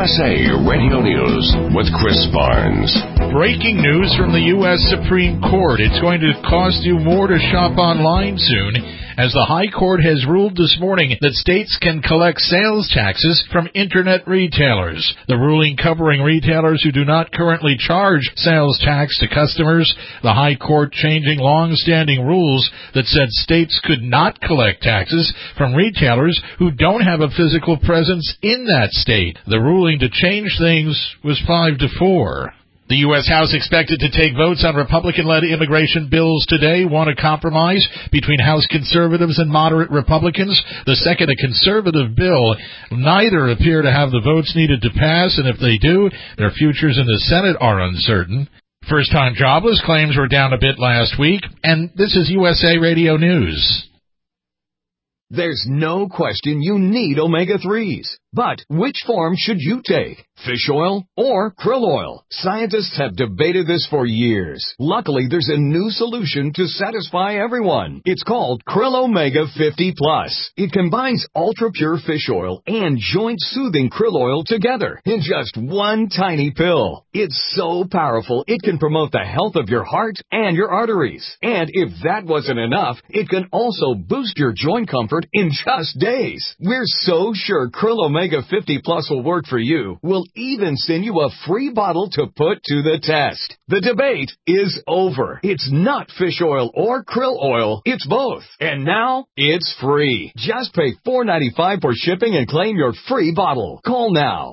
USA Radio News with Chris Barnes. Breaking news from the U.S. Supreme Court. It's going to cost you more to shop online soon, as the High Court has ruled this morning that states can collect sales taxes from Internet retailers. The ruling covering retailers who do not currently charge sales tax to customers, the High Court changing long-standing rules that said states could not collect taxes from retailers who don't have a physical presence in that state. The ruling to change things was 5-4. The U.S. House expected to take votes on Republican-led immigration bills today, one a compromise between House conservatives and moderate Republicans, the second a conservative bill. Neither appear to have the votes needed to pass, and if they do, their futures in the Senate are uncertain. First-time jobless claims were down a bit last week, and this is USA Radio News. There's no question you need omega-3s. But which form should you take? Fish oil or krill oil? Scientists have debated this for years. Luckily, there's a new solution to satisfy everyone. It's called Krill Omega 50 Plus. It combines ultra-pure fish oil and joint-soothing krill oil together in just one tiny pill. It's so powerful, it can promote the health of your heart and your arteries. And if that wasn't enough, it can also boost your joint comfort in just days. We're so sure Krill Omega 50 Plus will work for you. We'll even send you a free bottle to put to the test. The debate is over. It's not fish oil or krill oil. It's both. And now, it's free. Just pay $4.95 for shipping and claim your free bottle. Call now.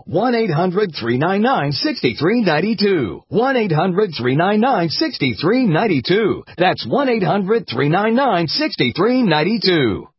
1-800-399-6392. 1-800-399-6392. That's 1-800-399-6392.